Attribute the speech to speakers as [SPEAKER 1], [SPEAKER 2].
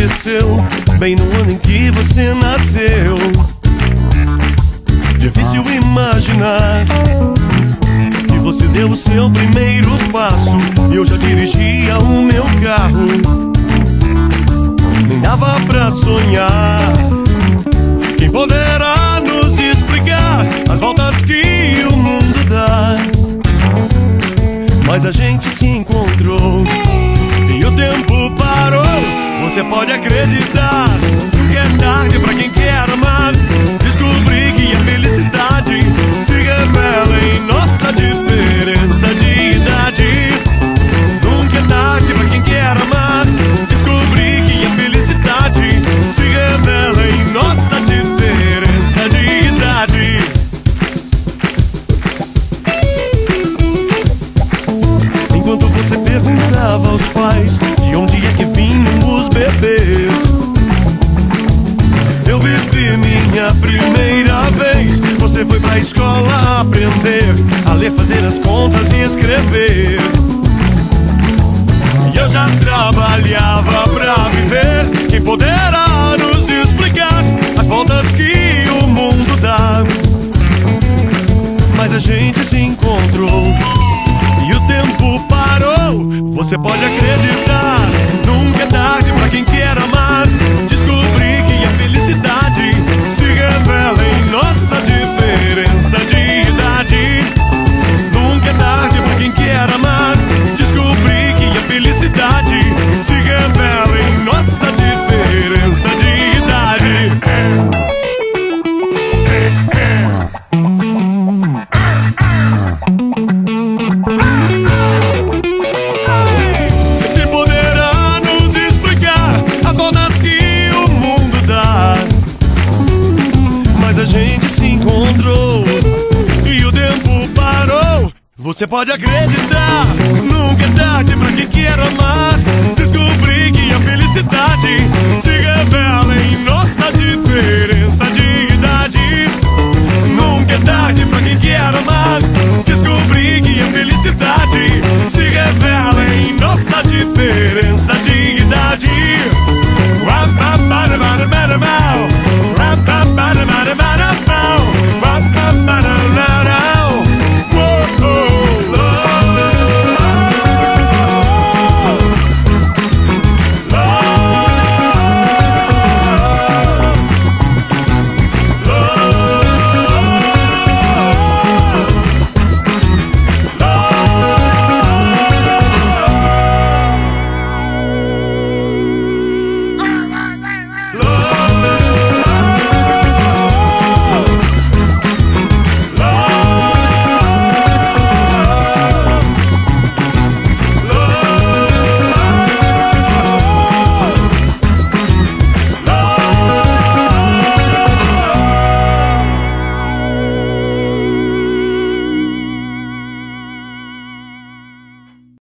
[SPEAKER 1] aconteceu bem no ano em que você nasceu. Difícil imaginar que você deu o seu primeiro passo e eu já dirigia o meu carro. Nem dava pra sonhar. Quem poderá nos explicar as voltas que o mundo dá? Mas a gente se encontrou e o tempo parou. Você pode acreditar, nunca é tarde pra quem quer amar. Descobri que a felicidade se revela em nossa diferença de idade. Nunca é tarde pra quem quer amar. Descobri que a felicidade se revela em nossa diferença de idade. Enquanto você perguntava aos pais de onde é que vinham os bebês, eu vivi minha primeira vez. Você foi pra escola aprender a ler, fazer as contas e escrever. E eu já trabalhava pra viver. Quem poderá nos explicar as voltas que o mundo dá? Mas a gente se encontrou e o tempo parou. Você pode acreditar, nunca é tarde pra quem quer amar. Descobri que a felicidade se revela em nossa diferença de idade. Nunca é tarde pra quem quer amar. Descobri que a felicidade se revela em nossa diferença de idade. Quem poderá nos explicar as voltas que o mundo dá? Mas a gente se encontrou e o tempo parou. Você pode acreditar, nunca é tarde pra quem quer amar. Descobri que a felicidade se revela